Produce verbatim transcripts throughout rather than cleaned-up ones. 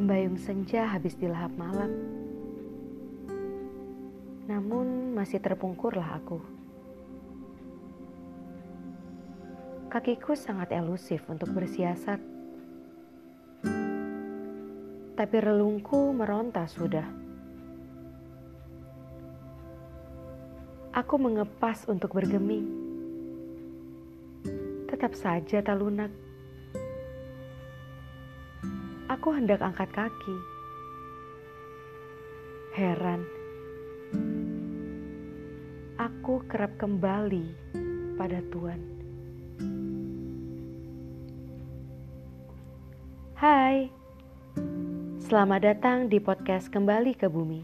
Membayung senja habis dilahap malam. Namun masih terpungkurlah aku. Kakiku sangat elusif untuk bersiasat. Tapi relungku meronta sudah. Aku mengepas untuk bergeming. Tetap saja tak lunak. Aku hendak angkat kaki. Heran. Aku kerap kembali pada Tuhan. Hai. Selamat datang di podcast Kembali ke Bumi.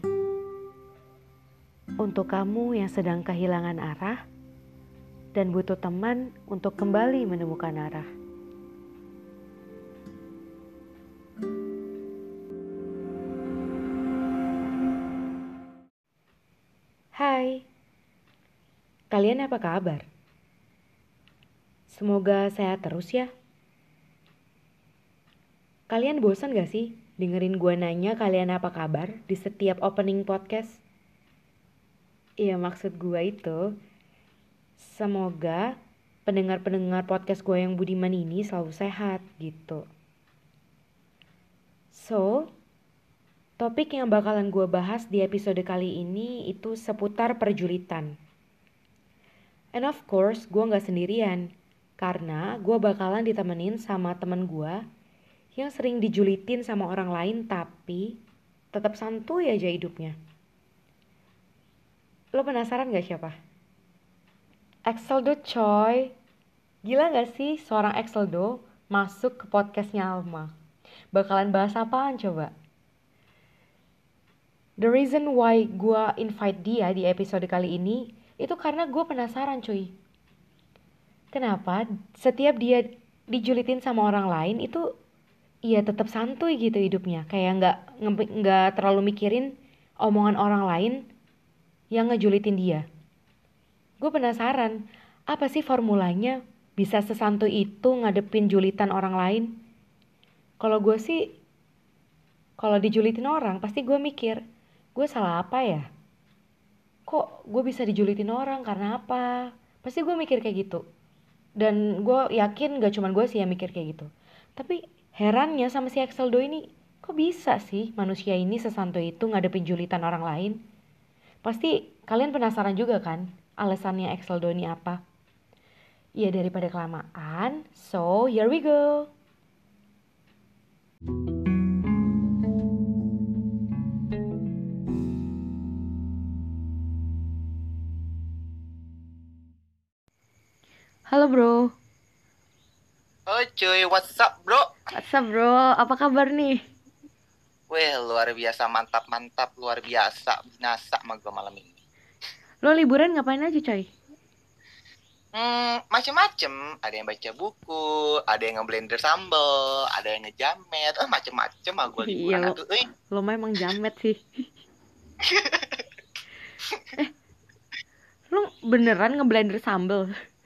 Untuk kamu yang sedang kehilangan arah dan butuh teman untuk kembali menemukan arah. Hai, kalian apa kabar? Semoga sehat terus ya. Kalian bosan gak sih dengerin gue nanya kalian apa kabar di setiap opening podcast? Iya, maksud gue itu, semoga pendengar-pendengar podcast gue yang budiman ini selalu sehat gitu. So, topik yang bakalan gue bahas di episode kali ini itu seputar perjulitan. And of course, gue gak sendirian. Karena gue bakalan ditemenin sama temen gue yang sering dijulitin sama orang lain tapi tetap santuy aja hidupnya. Lo penasaran gak siapa? Exeldo coy. Gila gak sih seorang Exeldo masuk ke podcastnya Alma? Bakalan bahas apaan coba? The reason why gue invite dia di episode kali ini itu karena gue penasaran cuy. Kenapa setiap dia dijulitin sama orang lain itu ia tetap santuy gitu hidupnya. Kayak gak, gak terlalu mikirin omongan orang lain yang ngejulitin dia. Gue penasaran, apa sih formulanya bisa sesantuy itu ngadepin julitan orang lain? Kalau gue sih, kalau dijulitin orang pasti gue mikir, gue salah apa ya? Kok gue bisa dijulitin orang karena apa? Pasti gue mikir kayak gitu. Dan gue yakin gak cuma gue sih yang mikir kayak gitu. Tapi herannya sama si Exeldo ini, kok bisa sih manusia ini sesantuy itu ngadepin julitan orang lain? Pasti kalian penasaran juga kan alasannya Exeldo ini apa? Ya daripada kelamaan, so here we go. Halo bro. Oh cuy, what's up bro? What's up bro, apa kabar nih? Weh, luar biasa, mantap-mantap, luar biasa, binasa sama gue malam ini. Lo liburan ngapain aja coy? Hmm, macem-macem. Ada yang baca buku, ada yang ngeblender sambal, ada yang ngejamet, eh macem-macem lah gue liburan. Iya, lo, Aduh, eh. lo memang jamet sih. eh, lo beneran ngeblender sambal?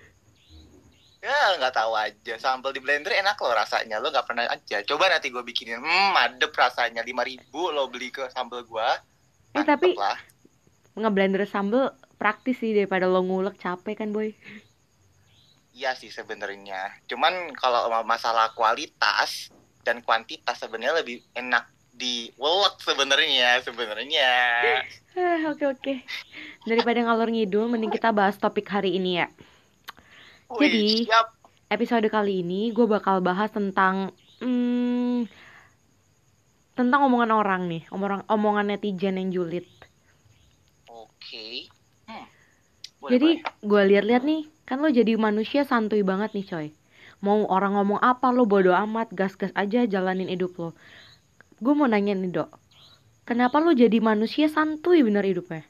Ya nggak tahu aja, sambal di blender enak loh rasanya, lo nggak pernah aja. Coba nanti gue bikinin, hmm madep rasanya, lima ribu lo beli ke sambal gue. Eh tapi lah. Ngeblender sambal praktis sih daripada lo ngulek, capek kan boy? Iya sih sebenarnya. Cuman kalau masalah kualitas dan kuantitas sebenarnya lebih enak di welek sebenarnya sebenarnya. Eh oke oke. Daripada ngalor ngidul, mending kita bahas topik hari ini ya. Wih, Jadi siap. Episode kali ini gue bakal bahas tentang hmm, tentang omongan orang nih, omongan omongan netizen yang julid. Oke. Hmm. Boleh, Jadi gue boleh. lihat-lihat nih, kan lo jadi manusia santuy banget nih coy. Mau orang ngomong apa lo bodo amat, gas-gas aja jalanin hidup lo. Gue mau nanya nih dok, kenapa lo jadi manusia santuy bener hidupnya?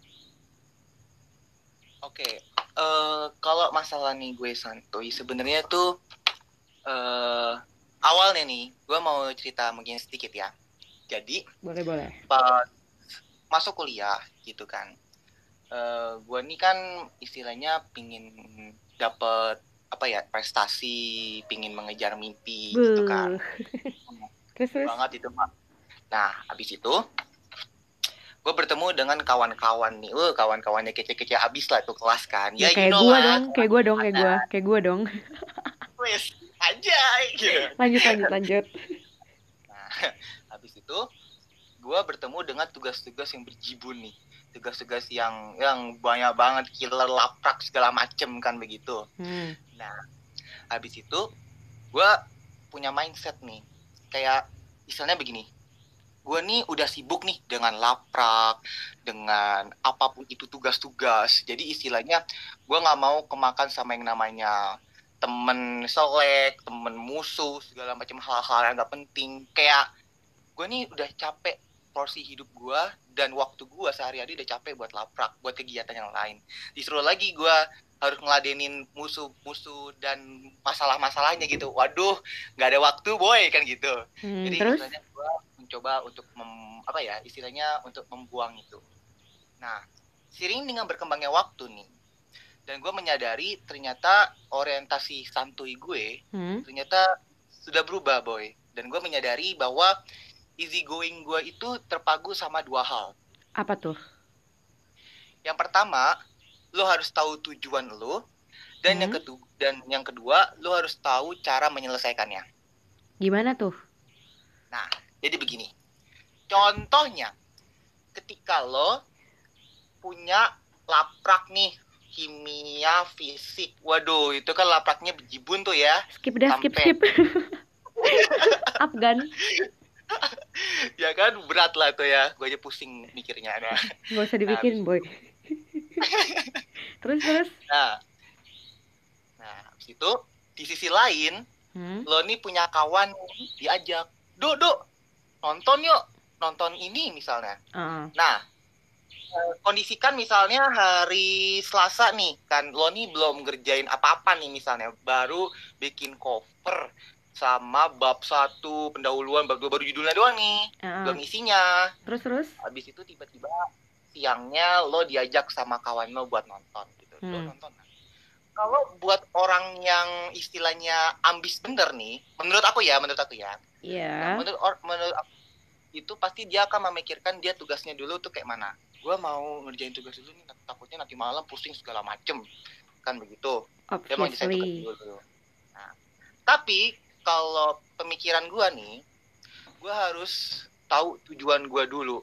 Oke, okay. uh, kalau masalah nih gue santuy sebenarnya tuh uh, awalnya nih gue mau cerita mungkin sedikit ya. Jadi boleh boleh. Pas masuk kuliah gitu kan, uh, gue nih kan istilahnya pingin dapet apa ya prestasi, pingin mengejar mimpi. Buh. Gitu kan. Terus terus. Banget itu pak. Nah, habis itu gue bertemu dengan kawan-kawan nih, uh, kawan-kawannya kece-kece abis lah tuh kelas kan. Ya Ya you kayak know gua lah, dong, kayak gua dong, kayak mana gua, kayak gua dong. wes aja gitu. Lanjut, lanjut, lanjut. Nah, habis itu gue bertemu dengan tugas-tugas yang berjibun nih, tugas-tugas yang yang banyak banget, killer, laprak segala macem kan begitu. Hmm. Nah, habis itu gue punya mindset nih, kayak misalnya begini, gue nih udah sibuk nih dengan laprak, dengan apapun itu tugas-tugas. Jadi istilahnya gue nggak mau kemakan sama yang namanya temen selek, temen musuh, segala macam hal-hal yang nggak penting. Kayak gue nih udah capek porsi hidup gue dan waktu gue sehari-hari udah capek buat laprak, buat kegiatan yang lain. Disuruh lagi gue harus ngeladenin musuh-musuh dan masalah-masalahnya gitu. Waduh, nggak ada waktu boy kan gitu. Hmm, Jadi terus? istilahnya gue mencoba untuk mem, apa ya istilahnya untuk membuang itu. Nah, seiring dengan berkembangnya waktu nih, dan gue menyadari ternyata orientasi santuy gue Hmm? ternyata sudah berubah boy. Dan gue menyadari bahwa easy going gue itu terpaku sama dua hal. Apa tuh? Yang pertama, lo harus tahu tujuan lo, dan Hmm? yang kedua dan yang kedua lo harus tahu cara menyelesaikannya. Gimana tuh? Nah, jadi begini. Contohnya, ketika lo punya laprak nih, kimia, fisik. Waduh, itu kan lapraknya bejibun tuh ya. Skip dah, skip, Sampai- skip. Afgan. Ya kan, berat lah tuh ya. Gue aja pusing mikirnya. Nah, Gak usah dibikin, boy. Terus, terus. nah, nah, habis itu di sisi lain, Hmm? lo nih punya kawan diajak, Duk, Duk, nonton yuk, nonton ini misalnya. Uh, Nah, eh, kondisikan misalnya hari Selasa nih, kan lo nih belum ngerjain apa-apa nih misalnya, baru bikin cover sama bab satu pendahuluan, bab dua baru judulnya doang nih, uh, belum isinya. Terus, terus. Habis itu tiba-tiba siangnya lo diajak sama kawan lo buat nonton gitu. Lo Hmm. nonton. Kalau buat orang yang istilahnya ambis bener nih, menurut aku ya, menurut aku ya. Iya. Nah, menurut or- menurut aku, itu pasti dia akan memikirkan dia tugasnya dulu tuh kayak mana. Gua mau ngerjain tugas dulu nih, takutnya nanti malam pusing segala macem. Kan begitu. Dia mau ngerjain tugas Obviously. dulu. Nah, tapi kalau pemikiran gua nih, gua harus tahu tujuan gua dulu.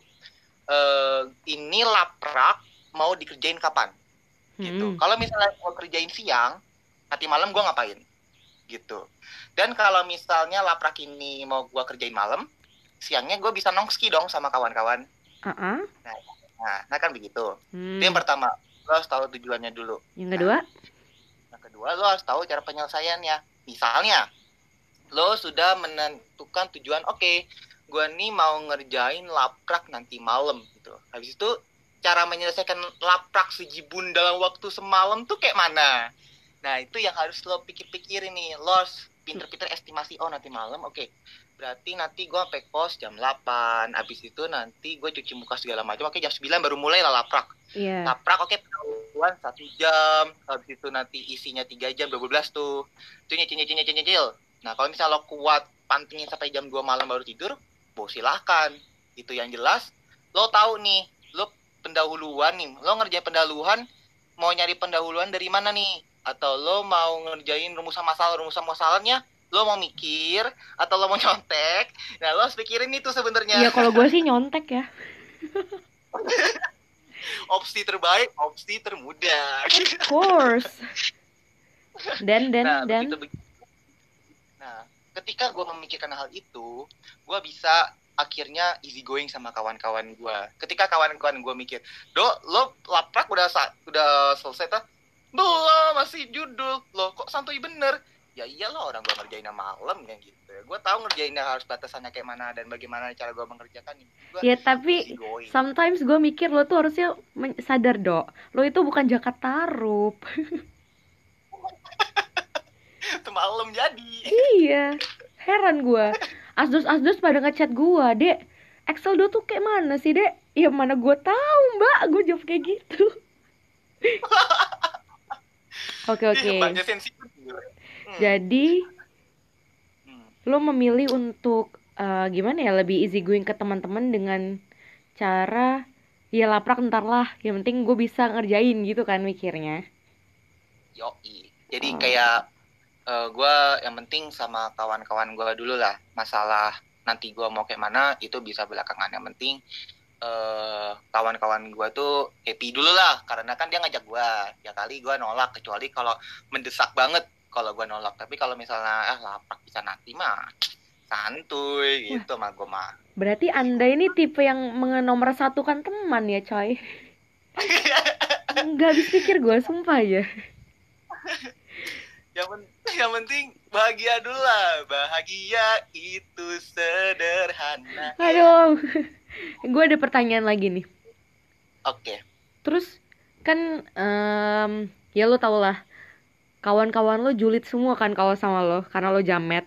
Uh, ini laprak mau dikerjain kapan? Gitu. Hmm. Kalau misalnya gue kerjain siang, nanti malam gue ngapain? Gitu. Dan kalau misalnya laprak ini mau gue kerjain malam, siangnya gue bisa nongski dong sama kawan-kawan. Uh-uh. Nah, nah, nah kan begitu. Hmm. Itu yang pertama, lo harus tahu tujuannya dulu. Yang kedua? Nah, yang kedua, lo harus tahu cara penyelesaiannya. Misalnya, lo sudah menentukan tujuan, oke, okay, gue nih mau ngerjain laprak nanti malam gitu. Habis itu cara menyelesaikan laprak sejibun dalam waktu semalam tuh kayak mana? Nah, itu yang harus lo pikir-pikirin nih. Lo harus pinter-pinter estimasi, oh nanti malam, oke. Okay. Berarti nanti gue sampai kos jam delapan. Habis itu nanti gue cuci muka segala macam. Oke, okay, jam sembilan baru mulai lah laprak. Iya. Yeah. Laprak, oke, okay, pendahuluan satu jam. Habis itu nanti isinya tiga jam, dua belas tuh. Itu nyicil-nyicil-nyicil. Nah, kalau misalnya lo kuat pantingin sampai jam dua malam baru tidur, bo silahkan. Itu yang jelas, lo tahu nih, lo pendahuluan nih, lo ngerjain pendahuluan, mau nyari pendahuluan dari mana nih? Atau lo mau ngerjain rumusan masalah, rumusan masalahnya, lo mau mikir, atau lo mau nyontek? Nah, lo harus pikirin itu sebenarnya. Ya kalau gue sih nyontek ya. Opsi terbaik, opsi termudah. Of course. Dan, dan, nah, dan. Begitu, begitu. Nah, ketika gue memikirkan hal itu, gue bisa akhirnya easy going sama kawan-kawan gue. Ketika kawan-kawan gue mikir, Dok, lo laprak udah sa- udah selesai tak? Belum, masih judul. Lo kok santuy bener? Ya iyalah, orang gue ngerjainnya malam ya gitu. Gue tahu ngerjainnya harus batasannya kayak mana dan bagaimana cara gue mengerjakan. Gua ya tapi sometimes gue mikir lo tuh harusnya men- sadar, Dok. Lo itu bukan Jakarta Tarup. Itu malam jadi. Iya, heran gue. Asdos-asdos pada ngechat gue, Dek, Excel do tuh kayak mana sih, Dek? Ya mana gue tahu, Mbak. Gue jawab kayak gitu. Oke, oke. Hmm. Jadi, hmm. lo memilih untuk eh, gimana ya, lebih easy going ke teman-teman dengan cara ya laprak ntar lah, yang penting gue bisa ngerjain gitu kan mikirnya. Yoi. Jadi Oh, kayak eh gue yang penting sama kawan-kawan gue dulu lah. Masalah nanti gue mau kayak mana itu bisa belakangan. Yang penting eh kawan-kawan gue tuh happy dulu lah. Karena kan dia ngajak gue. Ya kali gue nolak. Kecuali kalau mendesak banget kalau gue nolak. Tapi kalau misalnya ah laprak bisa nanti mah santuy wah, gitu mah gue mah. berarti anda ini tipe yang menomorsatukan teman ya coy. Nggak habis pikir gue, sumpah aja. yang, pen- yang penting bahagia dulu lah. Bahagia itu sederhana. Ya. Aduh, gue ada pertanyaan lagi nih. Oke. Terus kan em, ya lo tau lah, kawan-kawan lo julid semua kan kalau sama lo karena lo jamet.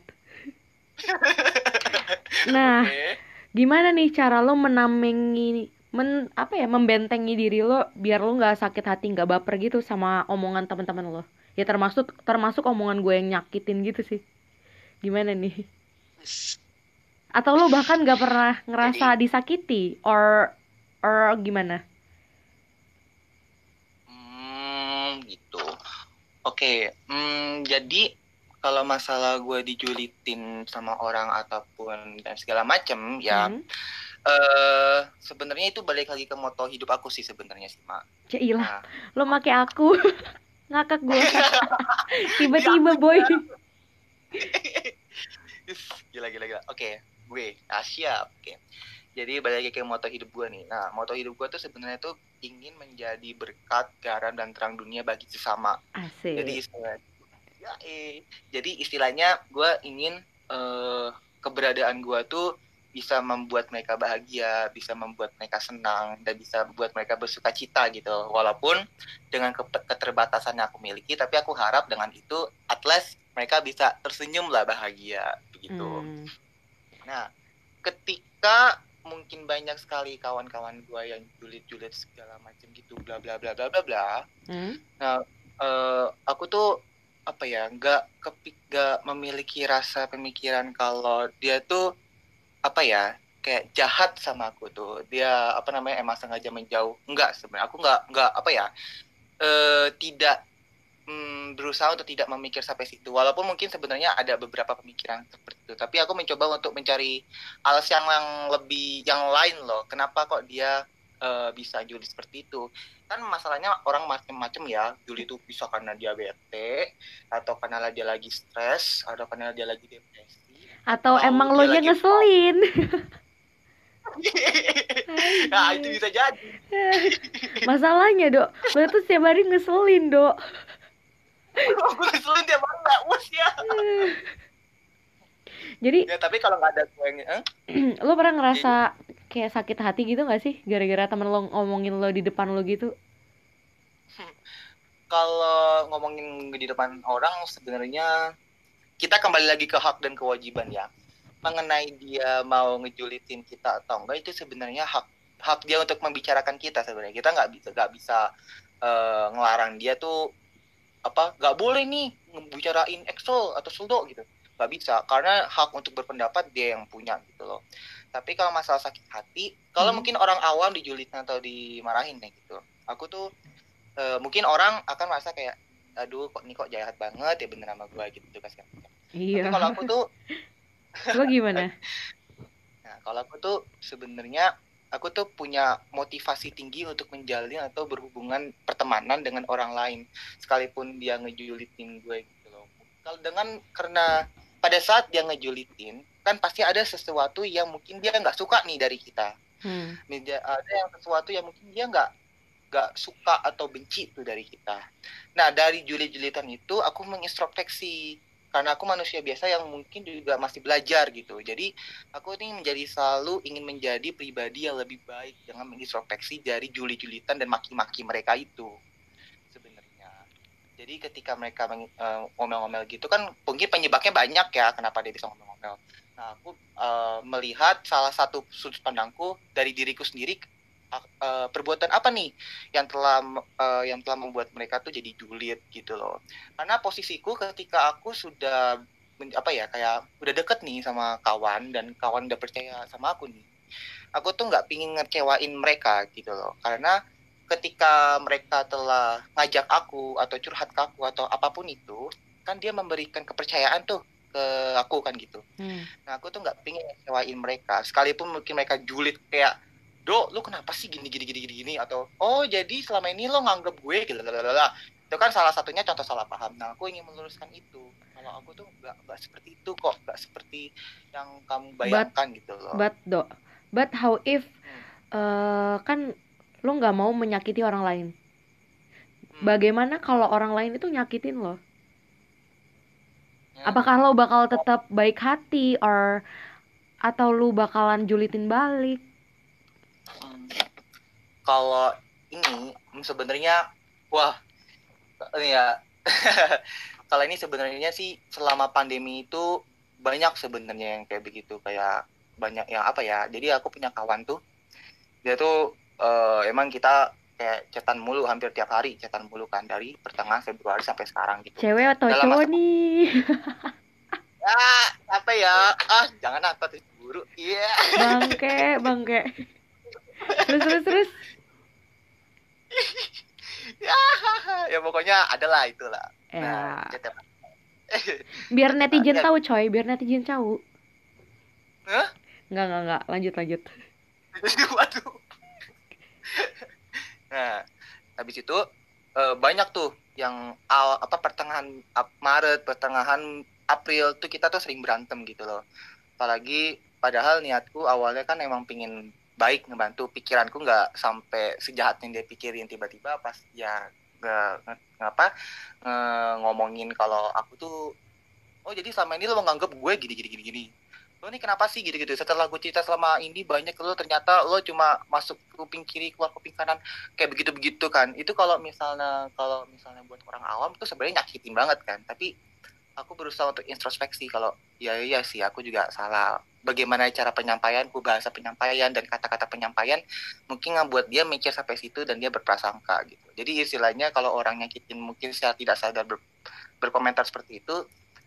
Nah, Oke. gimana nih cara lo menamengi, men apa ya, membentengi diri lo biar lo nggak sakit hati, nggak baper gitu sama omongan teman-teman lo? Ya termasuk termasuk omongan gue yang nyakitin gitu sih. Gimana nih? Atau lo bahkan nggak pernah ngerasa Jadi, disakiti, or or gimana? hmm, gitu. Oke, hmm, jadi kalau masalah gue dijulitin sama orang ataupun dan segala macem, ya, Hmm? eh sebenarnya itu balik lagi ke moto hidup aku sih sebenarnya sih, Mak. Cailah, Nah, lo make aku ngakak gue. iya, Tiba-tiba boy. gila, gila, gila. Oke, gue, ah, siap. Oke, jadi balik lagi ke moto hidup gue nih. Nah, moto hidup gue tuh sebenarnya tuh ingin menjadi berkat, garam, dan terang dunia bagi sesama. Jadi Asik. istilahnya, ya, eh. Jadi istilahnya gue ingin eh, keberadaan gue tuh bisa membuat mereka bahagia, bisa membuat mereka senang, dan bisa membuat mereka bersuka cita gitu. Walaupun dengan ke- keterbatasan yang aku miliki, tapi aku harap dengan itu, at least mereka bisa tersenyum lah bahagia begitu. Hmm. Nah, ketika mungkin banyak sekali kawan-kawan gue yang julid-julid segala macam gitu, bla bla bla bla bla bla. Hmm? Nah, eh, aku tuh apa ya, nggak kepik, nggak memiliki rasa pemikiran kalau dia tuh apa ya, kayak jahat sama aku tuh. Dia apa namanya emang sengaja menjauh. Enggak sebenarnya. Aku nggak nggak apa ya, eh, tidak mm, berusaha untuk tidak memikir sampai situ. Walaupun mungkin sebenarnya ada beberapa pemikiran seperti itu. Tapi aku mencoba untuk mencari alasan yang lebih yang lain loh. Kenapa kok dia eh, bisa juli seperti itu? Kan masalahnya orang macam-macam ya. Juli itu bisa karena dia bete, atau karena dia lagi stres, atau karena dia lagi depresi, Atau atau emang lo dia nya lagi ngeselin? nah, itu Anjir. bisa jadi. Masalahnya, Dok, lo tuh setiap hari ngeselin, Dok. Gue keselin dia mana? Us ya. Jadi, Ya, tapi kalau nggak ada gue yang, eh? lo pernah ngerasa Jadi, kayak sakit hati gitu gak sih? Gara-gara temen lo ngomongin lo di depan lo gitu? kalau ngomongin di depan orang sebenarnya kita kembali lagi ke hak dan kewajiban ya. Mengenai dia mau ngejulitin kita atau enggak itu sebenarnya hak hak dia untuk membicarakan kita sebenarnya. Kita nggak bisa nggak bisa uh, ngelarang dia tuh apa nggak boleh nih ngebicarain Excel atau Suldo gitu. Nggak bisa karena hak untuk berpendapat dia yang punya gitu loh. Tapi kalau masalah sakit hati, kalau Hmm? mungkin orang awam dijulitin atau dimarahin nih gitu. Aku tuh uh, mungkin orang akan merasa kayak aduh kok ini kok jahat banget ya bener sama gue gitu kan. Tapi Iya. kalau aku tuh Lo gimana? nah, kalau aku tuh sebenarnya aku tuh punya motivasi tinggi untuk menjalin atau berhubungan pertemanan dengan orang lain sekalipun dia ngejulitin gue gitu loh. Kalau dengan karena pada saat dia ngejulitin kan pasti ada sesuatu yang mungkin dia nggak suka nih dari kita. Hmm. Ada yang sesuatu yang mungkin dia nggak nggak suka atau benci tuh dari kita. Nah dari julit-julitan itu aku mengintrospeksi karena aku manusia biasa yang mungkin juga masih belajar gitu. Jadi aku ini menjadi selalu ingin menjadi pribadi yang lebih baik dengan mengintrospeksi dari julit-julitan dan maki-maki mereka itu sebenarnya. Jadi ketika mereka uh, ngomel-ngomel gitu kan mungkin penyebabnya banyak ya kenapa dia bisa ngomel-ngomel. Nah aku uh, melihat salah satu sudut pandangku dari diriku sendiri uh, perbuatan apa nih yang telah uh, yang telah membuat mereka tuh jadi julid gitu loh. Karena posisiku ketika aku sudah men- apa ya kayak udah deket nih sama kawan dan kawan udah percaya sama aku nih, aku tuh nggak pingin ngecewain mereka gitu loh, karena ketika mereka telah ngajak aku atau curhat ke aku atau apapun itu, kan dia memberikan kepercayaan tuh ke aku kan gitu. Hmm. Nah aku tuh nggak pingin ngecewain mereka, sekalipun mungkin mereka julid kayak, "Do, lu kenapa sih gini gini gini gini gini?" Atau, "Oh jadi selama ini lo nganggep gue gitu." Lalalala. Itu kan salah satunya contoh salah paham. Nah aku ingin meluruskan itu. Kalau aku tuh nggak nggak seperti itu kok, nggak seperti yang kamu But bayangkan gitu loh. but do but how if Hmm. eh kan lo nggak mau menyakiti orang lain. Hmm. Bagaimana kalau orang lain itu nyakitin lo? Ya. Apakah lo bakal tetap baik hati or atau lu bakalan julitin balik? Hmm. Kalau ini hmm, sebenarnya, wah ini ya. Kalau ini sebenarnya sih selama pandemi itu banyak sebenarnya yang kayak begitu, kayak banyak yang apa ya. Jadi aku punya kawan tuh, dia tuh eh, emang kita kayak chatan mulu, hampir tiap hari chatan mulu kan dari pertengahan Februari sampai sekarang gitu. Cewek atau Dalam cowok masa nih? ah apa ya, ah jangan apa tuh buru, iya. Bangke, bangke. Terus terus terus. Ya, ya pokoknya adalah itulah. Nah, Ya, chat biar chat netizen harian. tahu coy, biar netizen tahu. Hah? Enggak, enggak, enggak. Lanjut, lanjut. Waduh. Nah, habis itu eh, banyak tuh yang awal apa pertengahan Ap- Maret, pertengahan April tuh kita tuh sering berantem gitu loh. Apalagi padahal niatku awalnya kan emang pingin baik ngebantu, pikiranku nggak sampai sejahat yang dia pikirin. Tiba-tiba pas ya nge, nge- ngapa nge- ngomongin kalau aku tuh, oh jadi selama ini lo menganggap gue gini gini gini gini, lo ini kenapa sih gitu-gitu, setelah gue cerita selama ini banyak, lo ternyata lo cuma masuk kuping kiri keluar kuping kanan kayak begitu-begitu kan. Itu kalau misalnya kalau misalnya buat orang awam itu sebenarnya nyakitin banget kan. Tapi aku berusaha untuk introspeksi kalau ya iya sih aku juga salah, bagaimana cara penyampaianku, bahasa penyampaian dan kata-kata penyampaian mungkin ngebuat dia mikir sampai situ dan dia berprasangka gitu. Jadi istilahnya kalau orang nyakitin mungkin secara tidak sadar ber, berkomentar seperti itu,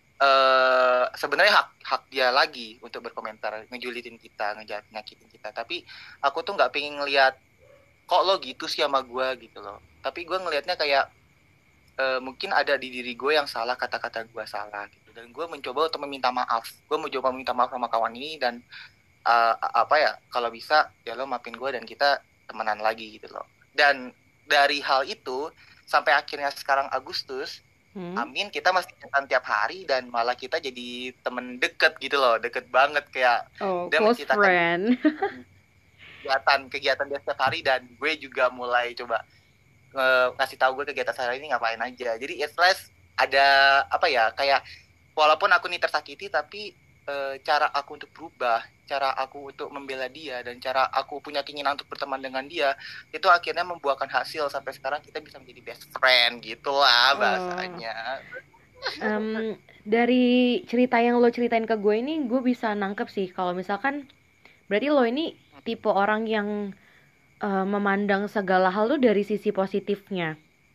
eh sebenarnya hak hak dia lagi untuk berkomentar, ngejulitin kita, ngejahat, nyakitin kita. Tapi aku tuh nggak pengen ngelihat kok lo gitu sih sama gue gitu loh. Tapi gue ngelihatnya kayak eh, mungkin ada di diri gue yang salah, kata-kata gue salah gitu. Dan gue mencoba untuk meminta maaf. Gue mencoba meminta maaf sama kawan ini dan eh, apa ya, kalau bisa ya lo maafin gue dan kita temenan lagi gitu loh. Dan dari hal itu sampai akhirnya sekarang Agustus, Hmm? Amin, kita masih chatan tiap hari dan malah kita jadi temen deket gitu loh, deket banget kayak Oh, dia close menceritakan friend. kegiatan kegiatan dia setiap hari dan gue juga mulai coba nge- ngasih tahu gue kegiatan sehari ini ngapain aja. Jadi at least ada apa ya kayak walaupun aku nih tersakiti tapi eh, cara aku untuk berubah, cara aku untuk membela dia dan cara aku punya keinginan untuk berteman dengan dia itu akhirnya membuahkan hasil sampai sekarang kita bisa menjadi best friend gitulah Oh. bahasanya. Em, dari cerita yang lo ceritain ke gue ini, gue bisa nangkep sih kalau misalkan berarti lo ini tipe orang yang eh, memandang segala hal tuh dari sisi positifnya.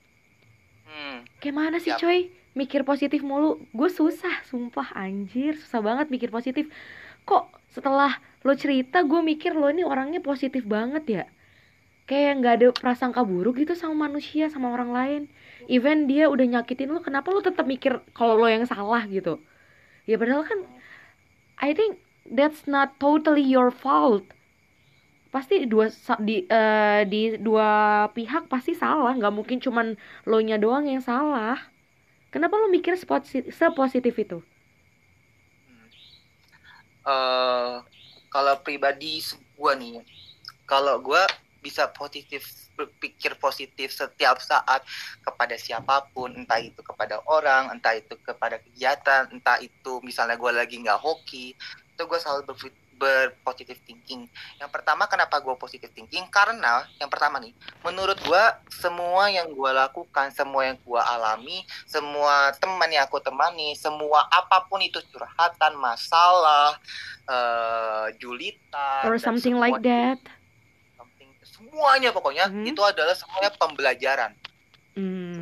Hmm, Kayak mana sih yap. coy? Mikir positif mulu. Gue susah, sumpah anjir, susah banget mikir positif. Kok setelah lo cerita gue mikir lo ini orangnya positif banget ya? Kayak nggak ada prasangka buruk gitu sama manusia, sama orang lain. Even dia udah nyakitin lo, kenapa lo tetap mikir kalau lo yang salah gitu? Ya padahal kan I think that's not totally your fault. Pasti dua sa- di eh, di dua pihak pasti salah, nggak mungkin cuman lo nya doang yang salah. Kenapa lo mikir seposi- sepositif itu? Hmm. Eh, kalau pribadi gue nih, kalau gue bisa positif, berpikir positif setiap saat kepada siapapun, entah itu kepada orang, entah itu kepada kegiatan, entah itu misalnya gue lagi nggak hoki, itu gue selalu berpikir berpositif thinking. Yang pertama kenapa gue positif thinking? Karena yang pertama nih, menurut gue semua yang gue lakukan, semua yang gue alami, semua teman yang aku temani, semua apapun itu curhatan, masalah, uh, julitan Or dan something semua like that? something, semuanya pokoknya Mhm. itu adalah semuanya pembelajaran. Hmm.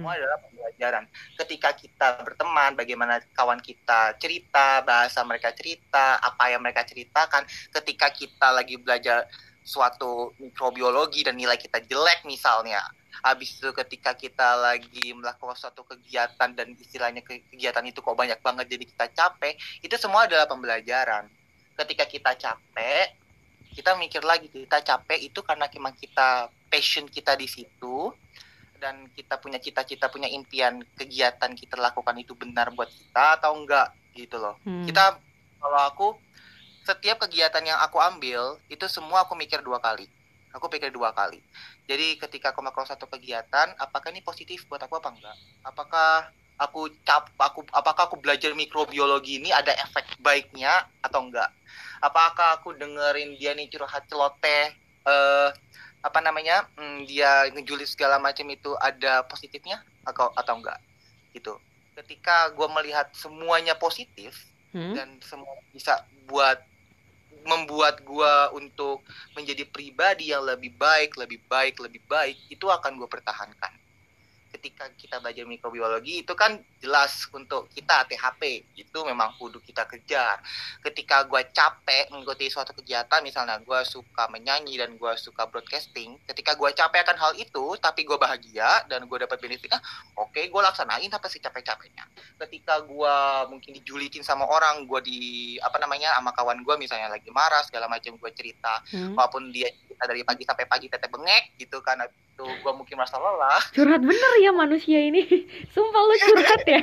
semua adalah pembelajaran. Ketika kita berteman, bagaimana kawan kita cerita, bahasa mereka cerita, apa yang mereka ceritakan. Ketika kita lagi belajar suatu mikrobiologi dan nilai kita jelek misalnya, habis itu ketika kita lagi melakukan suatu kegiatan dan istilahnya kegiatan itu kok banyak banget jadi kita capek, itu semua adalah pembelajaran. Ketika kita capek, kita mikir lagi kita capek itu karena memang kita passion kita di situ dan kita punya cita-cita, punya impian, kegiatan kita lakukan itu benar buat kita atau enggak gitu loh. Hmm. Kita, kalau aku, setiap kegiatan yang aku ambil, itu semua aku mikir dua kali. Aku pikir dua kali. Jadi ketika aku melakukan satu kegiatan, apakah ini positif buat aku apa enggak? Apakah aku cap, aku, apakah aku belajar mikrobiologi ini ada efek baiknya atau enggak? Apakah aku dengerin dia nih curhat celoteh, uh, apa namanya, hmm, dia ngejulit segala macam itu ada positifnya atau atau enggak gitu. Ketika gue melihat semuanya positif hmm? dan semua bisa buat membuat gue untuk menjadi pribadi yang lebih baik, lebih baik, lebih baik, itu akan gue pertahankan. Ketika kita belajar mikrobiologi itu kan jelas untuk kita T H P itu memang kudu kita kejar. Ketika gue capek mengikuti suatu kegiatan, misalnya gue suka menyanyi dan gue suka broadcasting, ketika gue capek akan hal itu tapi gue bahagia dan gue dapat benefitnya, oke okay, gue laksanain apa sih capek-capeknya. Ketika gue mungkin dijulitin sama orang, gue di apa namanya sama kawan gue misalnya lagi marah segala macam, gue cerita hmm. walaupun dia cerita dari pagi sampai pagi teteh bengek gitu kan, itu gue mungkin merasa lelah. Curhat bener ya manusia ini. Sumpah lu curhat ya.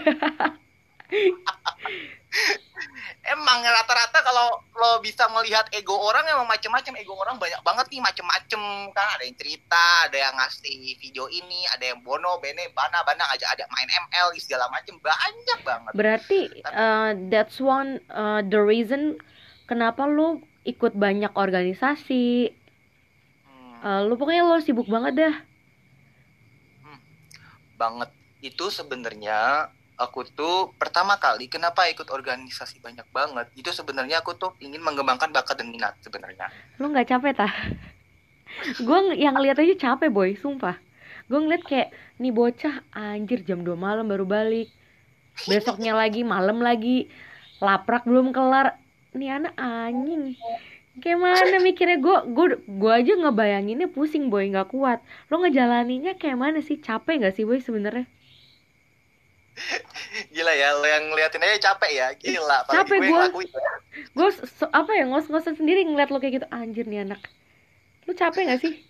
Emang rata-rata kalau lo bisa melihat ego orang emang macam-macam, ego orang banyak banget nih macam-macam kan, ada yang cerita, ada yang ngasih video ini, ada yang bono, bene, bana, bana aja, ada main M L segala macam, banyak banget. Berarti uh, that's one uh, the reason kenapa lo ikut banyak organisasi. Hmm. Uh, lo pokoknya lo sibuk banget dah. Hmm. Banget. Itu sebenarnya aku tuh pertama kali kenapa ikut organisasi banyak banget, itu sebenarnya aku tuh ingin mengembangkan bakat dan minat sebenarnya. Lu nggak capek tah? Gue yang ngeliat aja capek boy, sumpah. Gue ngeliat kayak nih bocah anjir jam dua malam baru balik, besoknya lagi malam lagi, laprak belum kelar, nih anak anjing. Kayak mana mikirnya, gue gue gue aja ngebayanginnya pusing boy, nggak kuat. Lo ngejalaninnya kayak mana sih, capek nggak sih boy sebenarnya? Gila ya, lo yang ngeliatin aja capek ya, gila. Capek gue, gue so, apa ya ngos-ngosan sendiri ngeliat lo kayak gitu, anjir nih anak. Lo capek nggak sih?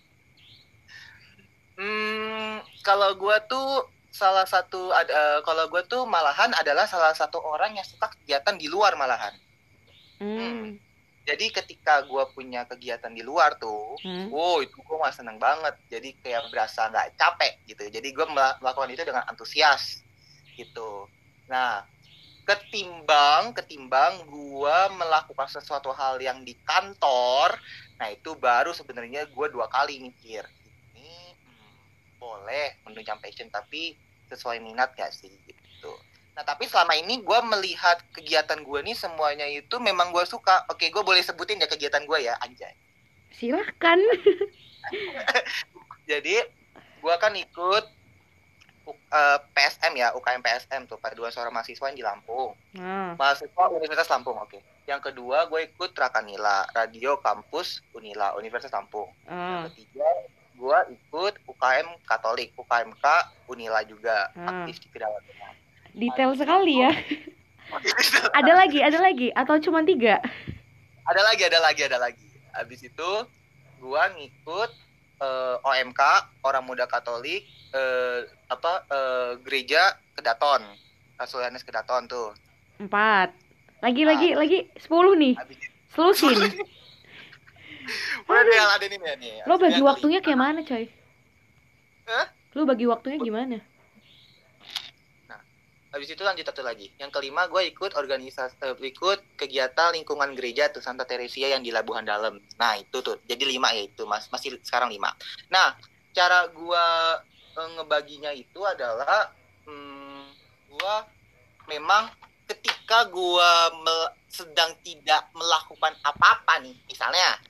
Hmm, kalau gue tuh salah satu, ada, kalau gue tuh malahan adalah salah satu orang yang suka kegiatan di luar malahan. Hmm. hmm. Jadi ketika gue punya kegiatan di luar tuh, hmm. wow itu gue malah seneng banget. Jadi kayak berasa nggak capek gitu. Jadi gue melakukan itu dengan antusias gitu. Nah, ketimbang ketimbang gua melakukan sesuatu hal yang di kantor, nah itu baru sebenarnya gua dua kali mikir, ini hmm, boleh menunjang passion tapi sesuai minat gak sih gitu. Nah, tapi selama ini gua melihat kegiatan gua nih semuanya itu memang gua suka. Oke, gua boleh sebutin ya kegiatan gua ya, anjay. Silahkan. Jadi gua kan ikut Uh, P S M ya, U K M P S M tuh, Paduan Suara Mahasiswa yang di Lampung. Hmm. Mahasiswa Universitas Lampung, oke. Okay. Yang kedua, gue ikut Rakanila, Radio Kampus Unila, Universitas Lampung. Hmm. Yang ketiga, gue ikut U K M Katolik, U K M K Unila juga, hmm. aktif di kedaulatan. Detail Habis sekali itu, ya. Ada lagi, ada lagi, atau cuma tiga? Ada lagi, ada lagi, ada lagi. Habis itu, gue ngikut uh, O M K, Orang Muda Katolik, Uh, apa uh, gereja Kedaton, Rasulianis Kedaton tuh. Empat. Lagi nah, lagi lagi sepuluh nih. Selusin. Udah deh ada nih nih. Lo bagi waktunya kayak mana, coy? Hah? Lo bagi waktunya gimana? Nah, habis itu lanjut satu lagi. Yang kelima gue ikut organisasi, uh, ikut kegiatan lingkungan gereja tuh Santa Teresia yang di Labuhan Dalam. Nah itu tuh, jadi lima ya itu, mas masih sekarang lima. Nah cara gue ngebaginya itu adalah hmm, gua memang ketika gua me- sedang tidak melakukan apa-apa nih, misalnya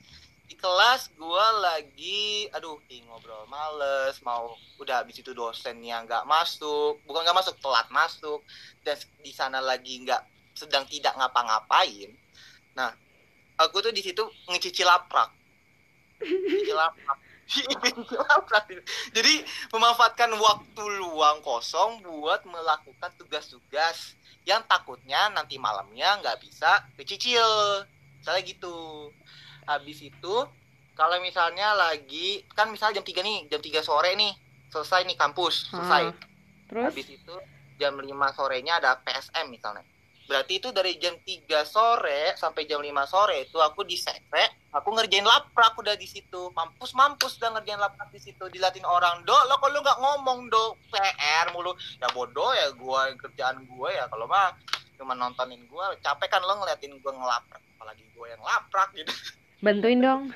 di kelas gue lagi aduh ih, ngobrol males mau udah habis itu dosennya nggak masuk bukan nggak masuk telat masuk dan di sana lagi nggak sedang tidak ngapa-ngapain. Nah aku tuh di situ ngecicil laprak ngecicil laprak Ngecicil laprak. Jadi memanfaatkan waktu luang kosong buat melakukan tugas-tugas yang takutnya nanti malamnya nggak bisa dicicil misalnya gitu. Habis itu kalau misalnya lagi kan misalnya jam tiga nih, jam tiga sore nih, selesai nih kampus, selesai. Ah, terus? Habis itu jam lima sorenya ada P S M misalnya. Berarti itu dari jam tiga sore sampai jam lima sore itu aku di sekre, aku ngerjain laprak udah di situ. Mampus-mampus udah ngerjain laprak di situ, dilatin orang. "Do, lo kalau nggak ngomong, Do, P R mulu." Ya bodoh ya gua kerjaan gua ya kalau mah cuma nontonin gua, capek kan lo ngeliatin gua ngelaprak, apalagi gua yang laprak gitu. Bantuin dong.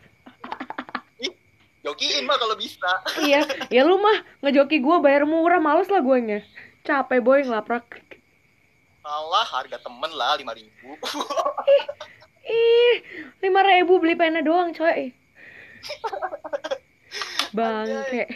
Jokiin mah kalau bisa. Iya, ya lu mah ngejoki gue bayar murah, males lah guanya. Capek boy ngelaprak. Malah harga temen lah lima ribu. Ih, lima ribu beli pena doang coy. Bangke.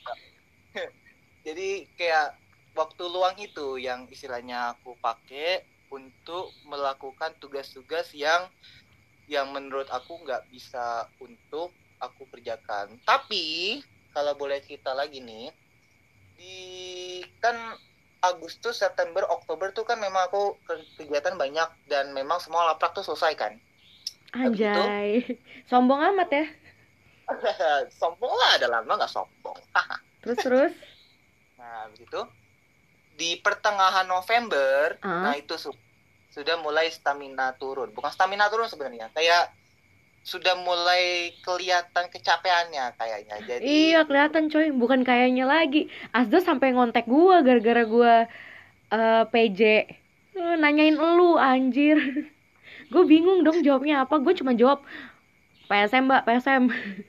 Jadi kayak waktu luang itu yang istilahnya aku pakai untuk melakukan tugas-tugas yang yang menurut aku nggak bisa untuk aku kerjakan. Tapi kalau boleh cerita lagi nih, di kan Agustus, September, Oktober tuh kan memang aku kegiatan banyak dan memang semua laprak tuh selesai kan. Anjay, sombong amat ya. Sombong lah, ada lama nggak sombong. Terus terus. Nah begitu di pertengahan November, Ah? nah itu su- sudah mulai stamina turun. Bukan stamina turun sebenarnya, kayak sudah mulai kelihatan kecapeannya kayaknya. Jadi Iya kelihatan coy, bukan kayaknya lagi. Asdo sampai ngontek gua gara-gara gua eh, P J. Eh, nanyain elu anjir. Gue bingung dong jawabnya apa. Gue cuma jawab P S M mbak, P S M.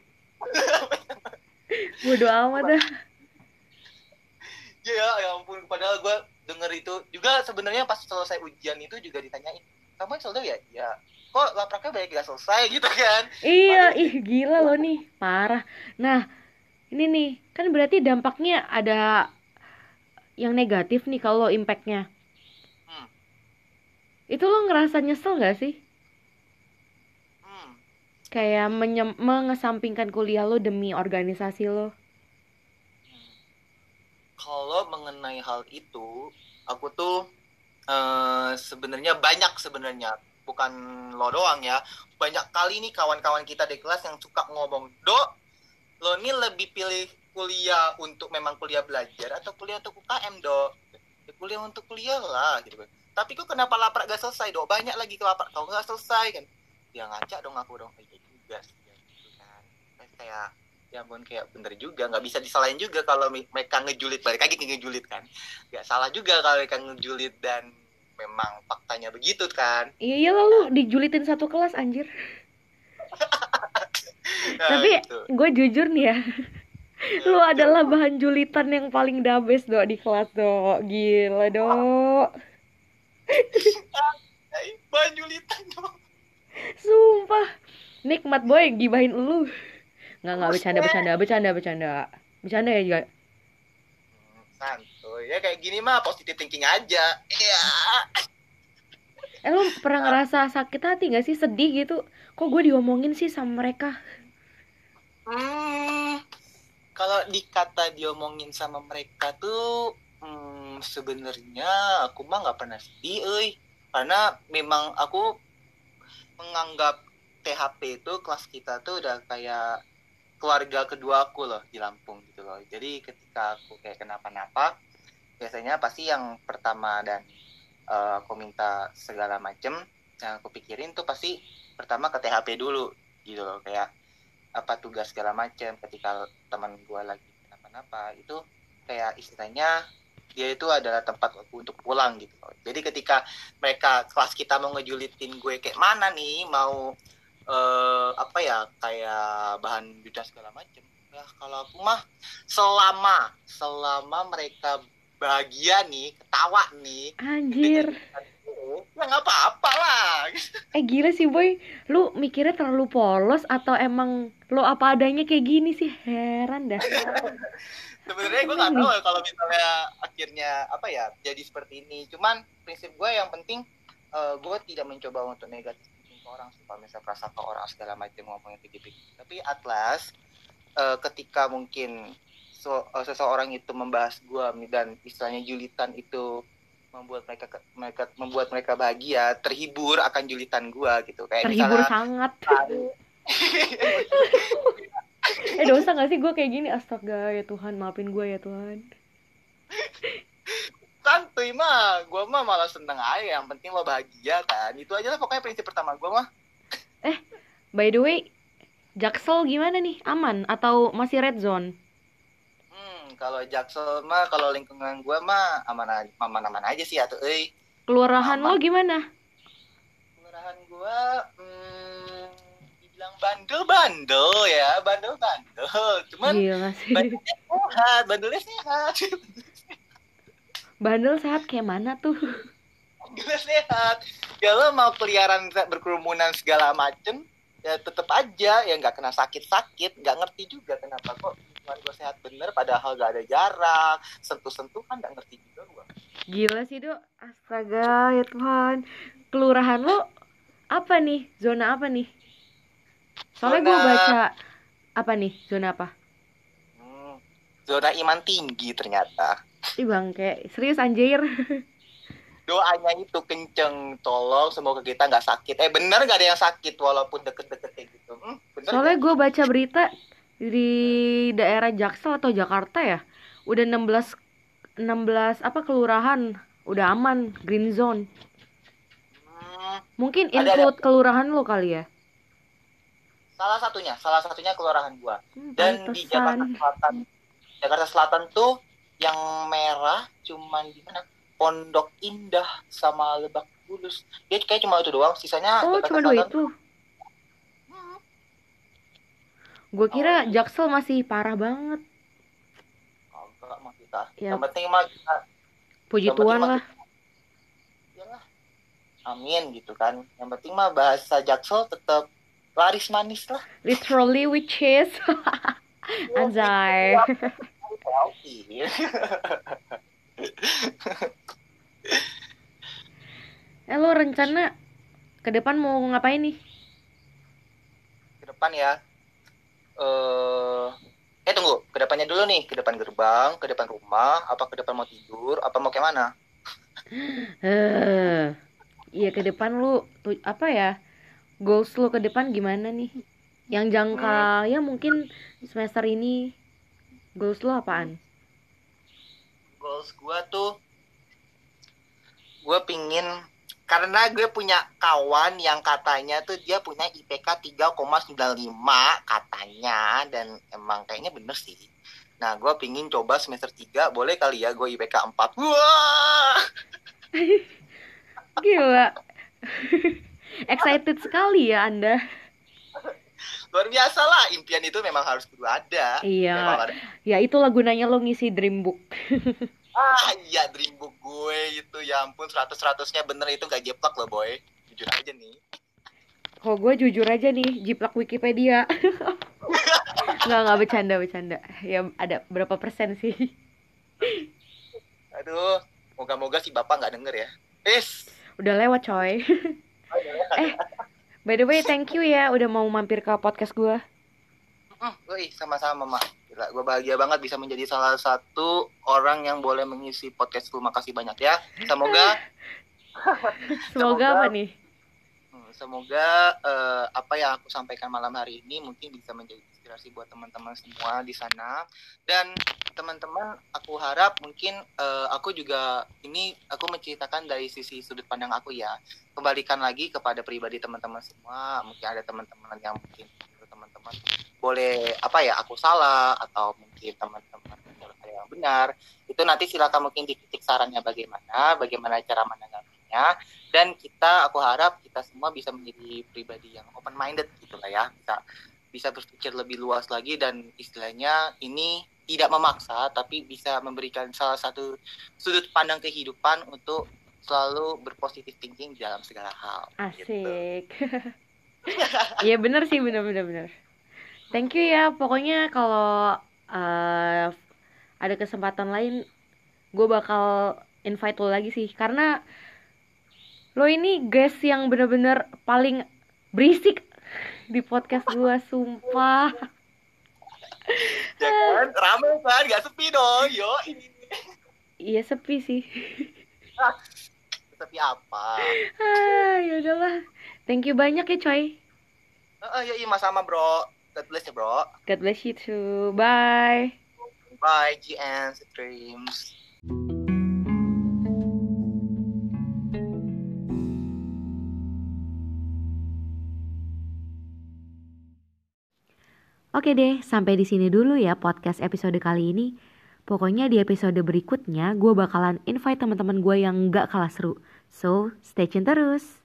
Bodo amat dah. ya ya ampun, padahal gue denger itu juga sebenarnya pas selesai ujian itu juga ditanyain, "Kamu selesai ya?" "Ya." "Kok lapraknya banyak gak selesai?" gitu kan. Iya, Padahal, ih gila loh nih, parah. Nah, ini nih, kan berarti dampaknya ada yang negatif nih kalau impactnya. hmm, Itu lo ngerasa nyesel gak sih? hmm. Kayak menyem- mengesampingkan kuliah lo demi organisasi lo. Kalau mengenai hal itu, aku tuh eh, sebenarnya banyak sebenarnya, bukan lo doang ya. Banyak kali nih kawan-kawan kita di kelas yang suka ngomong, "Do, lo nih lebih pilih kuliah untuk memang kuliah belajar atau kuliah untuk U K M, Do?" "Ya, kuliah untuk kuliah lah," gitu kan. "Tapi kok kenapa laprak gak selesai, Do? Banyak lagi ke laprak kau gak selesai kan." Ya ngaca dong aku dong, kayak juga sih ya, gitu kan. Kayak ya ampun, kayak bener juga, nggak bisa disalahin juga kalau mereka ngejulit, balik lagi ke ngejulit kan, nggak salah juga kalau mereka ngejulit dan memang faktanya begitu kan. Iya lalu dijulitin satu kelas anjir. Nah, Tapi gitu. gue jujur nih ya, lo adalah bahan julitan yang paling dabes do di kelas do. Gila do. Bahan julitan dong. Sumpah. Nikmat boy gibahin lu. Nggak nggak bercanda bercanda bercanda bercanda. Bercanda ya juga. Hmm, santuy ya, kayak gini mah positive thinking aja ya. Eh lu pernah ngerasa sakit hati gak sih, sedih gitu? Kok gue diomongin sih sama mereka? Hmm, kalau dikata diomongin sama mereka tuh, hmm, sebenarnya aku mah nggak pernah sedih, euy. Karena memang aku menganggap T H P itu kelas kita tuh udah kayak keluarga kedua aku loh di Lampung gitu loh. Jadi ketika aku kayak kenapa-napa, biasanya pasti yang pertama dan uh, aku minta segala macem, yang aku pikirin tuh pasti pertama ke T H P dulu gitu loh. Kayak apa tugas segala macam, ketika teman gue lagi kenapa-napa itu kayak istilahnya dia itu adalah tempat aku untuk pulang gitu loh. Jadi ketika mereka kelas kita mau ngejulitin gue kayak mana nih, mau uh, apa ya kayak bahan juta segala macam, ya kalau aku mah selama selama mereka bahagia nih, ketawa nih, Anjir. Ya nggak apa-apa lah. Eh gila sih boy, lu mikirnya terlalu polos atau emang lu apa adanya kayak gini sih? Heran dah. Sebenarnya gue Aneh nggak tahu nih. ya kalau misalnya akhirnya apa ya jadi seperti ini. Cuman prinsip gue yang penting uh, gue tidak mencoba untuk negatif thinking ke orang sih. Kalau misalnya perasaan ke orang segala macam ngomongin begitu. Tapi at last uh, ketika mungkin so, uh, seseorang itu membahas gue dan istilahnya julitan itu membuat mereka mereka membuat mereka bahagia, terhibur akan julitan gue gitu. Kayak Terhibur misalnya sangat. Eh dosa gak sih gue kayak gini? Astaga ya Tuhan, maafin gue ya Tuhan. santuy mah, gue mah malah seneng aja, yang penting lo bahagia kan, itu aja lah pokoknya prinsip pertama gue mah. Eh, by the way, Jaksel gimana nih? Aman atau masih red zone? Hmm, kalau Jaksel mah, kalau lingkungan gue mah aman aman aman aja sih atau eh Kelurahan lo aman. gimana? Kelurahan gue, hmm, dibilang bandel-bandel ya, bandel-bandel, cuman Gila sih. bandelnya sehat, bandelnya sehat. Bandel sehat kayak mana tuh? Bandelnya sehat. Ya lo mau keliaran berkerumunan segala macem, ya tetep aja ya nggak kena sakit-sakit. Nggak ngerti juga kenapa kok lingkungan gue sehat bener padahal gak ada jarak, sentuh-sentuh kan nggak ngerti juga gue. Gila sih Dok. Astaga ya Tuhan. Kelurahan lo apa nih? Zona apa nih? Soalnya gue Zona baca apa nih? Zona apa? hmm, zona iman tinggi ternyata. Ih bangke, serius anjir. Doanya itu kenceng, tolong semoga kita nggak sakit. Eh bener nggak ada yang sakit walaupun deket-deket kayak gitu. Hmm, bener Soalnya gak? gue baca berita di daerah Jaksel atau Jakarta ya. Udah enam belas enam belas apa kelurahan udah aman, green zone. Hmm, Mungkin ada ada include kelurahan lo kali ya. salah satunya, salah satunya kelurahan gua. Hmm, Dan di Jakarta pantesan. Selatan, Jakarta Selatan tuh yang merah cuman di mana? Pondok Indah sama Lebak Bulus. Dia kayak cuma itu doang, sisanya Oh, Jakarta cuma dua Selatan. itu. Hmm, Gue kira tahu. Jaksel masih parah banget. Kagak mah kita. Yang Ya, penting mah kita, puji yang penting Tuhan mah lah. kita, yalah, amin gitu kan. Yang penting mah bahasa Jaksel tetap laris manis lah. Literally which is Anjay. Healthy. Eh lo rencana ke depan mau ngapain nih? Ke depan ya. Eh eh tunggu, ke depannya dulu nih, ke depan gerbang, ke depan rumah, apa ke depan mau tidur, apa mau kayak mana? Eh, iya ke depan lu tuh apa ya? Goals lu ke depan gimana nih? Yang jangka Hmm, ya mungkin semester ini goals lu apaan? goals gue tuh, gue pingin, karena gue punya kawan yang katanya tuh dia punya I P K tiga koma sembilan lima katanya, dan emang kayaknya bener sih. Nah, gue pingin coba semester tiga, boleh kali ya gue I P K empat. Wah! Gila. Excited sekali ya Anda. Luar biasa lah, impian itu memang harus kudu ada. Memang Iya, ada. ya itulah gunanya lo ngisi dream book. Ah iya, dream book gue itu, ya ampun, seratus-seratusnya bener itu gak jeplak loh boy. Jujur aja nih. Kok gue jujur aja nih, jiplak Wikipedia. Nggak, nggak bercanda, bercanda. Ya ada berapa persen sih? Aduh, moga-moga si bapak gak denger ya. Is. Udah lewat coy. Eh, by the way, thank you ya udah mau mampir ke podcast gue. Hmm, gue sama-sama mak. Gila, gue bahagia banget bisa menjadi salah satu orang yang boleh mengisi podcast lu. Makasih banyak ya. Semoga Semoga apa semoga nih? Hmm, Semoga eh, apa yang aku sampaikan malam hari ini mungkin bisa menjadi inspirasi buat teman-teman semua di sana. Dan teman-teman, aku harap mungkin eh, aku juga ini aku menceritakan dari sisi sudut pandang aku ya. Kembalikan lagi kepada pribadi teman-teman semua. Mungkin ada teman-teman yang mungkin teman-teman boleh apa ya aku salah, atau mungkin teman-teman menurut saya yang benar. Itu nanti silakan mungkin dikritik sarannya bagaimana, bagaimana cara menanggapinya. Dan kita, aku harap kita semua bisa menjadi pribadi yang open minded gitu lah ya, bisa bisa berpikir lebih luas lagi, dan istilahnya ini tidak memaksa tapi bisa memberikan salah satu sudut pandang kehidupan untuk selalu berpositif thinking dalam segala hal. Asik. Iya gitu. Bener sih, bener bener bener. Thank you ya. Pokoknya kalau uh, ada kesempatan lain, gue bakal invite lo lagi sih. Karena lo ini guest yang bener-bener paling berisik di podcast gue, sumpah. Ya kan, rame kan, gak sepi dong, yo ini. Iya sepi sih. Sepi apa? Ah, ya udahlah. Thank you banyak ya coy. Uh, uh, yuk, sama bro. God bless ya bro. God bless you too. Bye. Bye, G N Streams. Oke deh, sampai di sini dulu ya podcast episode kali ini. Pokoknya di episode berikutnya gue bakalan invite teman-teman gue yang gak kalah seru. So, stay tune terus.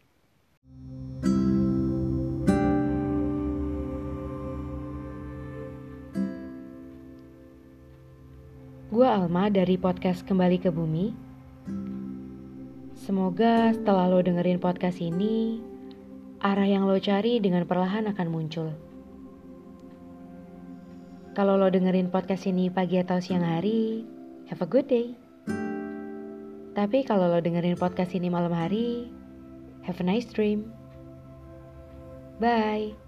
Gue Alma dari podcast Kembali ke Bumi. Semoga setelah lo dengerin podcast ini, arah yang lo cari dengan perlahan akan muncul. Kalau lo dengerin podcast ini pagi atau siang hari, have a good day. Tapi kalau lo dengerin podcast ini malam hari, have a nice dream. Bye.